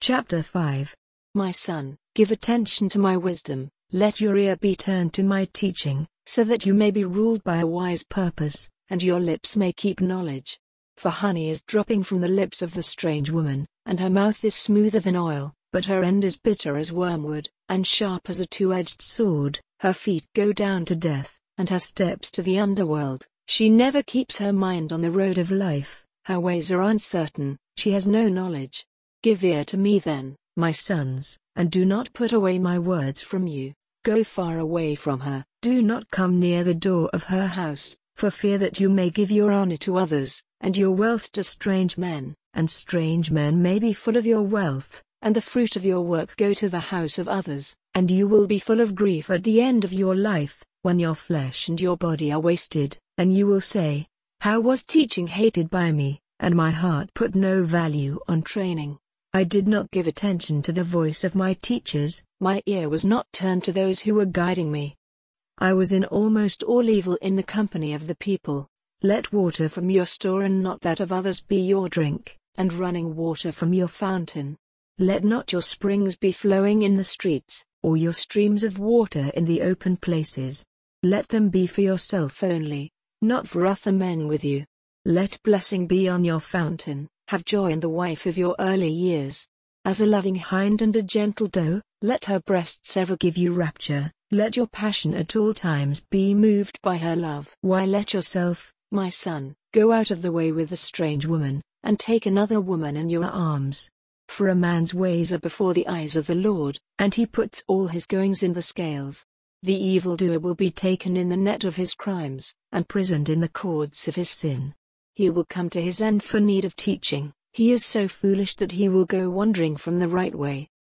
Chapter 5. My son, give attention to my wisdom, let your ear be turned to my teaching, so that you may be ruled by a wise purpose, and your lips may keep knowledge. For honey is dropping from the lips of the strange woman, and her mouth is smoother than oil, but her end is bitter as wormwood, and sharp as a two-edged sword. Her feet go down to death, and her steps to the underworld. She never keeps her mind on the road of life, her ways are uncertain, she has no knowledge. Give ear to me then, my sons, and do not put away my words from you. Go far away from her, do not come near the door of her house, for fear that you may give your honor to others, and your wealth to strange men, and strange men may be full of your wealth, and the fruit of your work go to the house of others, and you will be full of grief at the end of your life, when your flesh and your body are wasted, and you will say, "How was teaching hated by me, and my heart put no value on training? I did not give attention to the voice of my teachers, my ear was not turned to those who were guiding me. I was in almost all evil in the company of the people. Let water from your store and not that of others be your drink, and running water from your fountain. Let not your springs be flowing in the streets, or your streams of water in the open places. Let them be for yourself only, not for other men with you. Let blessing be on your fountain, have joy in the wife of your early years. As a loving hind and a gentle doe, let her breasts ever give you rapture, let your passion at all times be moved by her love. Why let yourself, my son, go out of the way with a strange woman, and take another woman in your arms? For a man's ways are before the eyes of the Lord, and he puts all his goings in the scales. The evildoer will be taken in the net of his crimes, and prisoned in the cords of his sin. He will come to his end for need of teaching. He is so foolish that he will go wandering from the right way.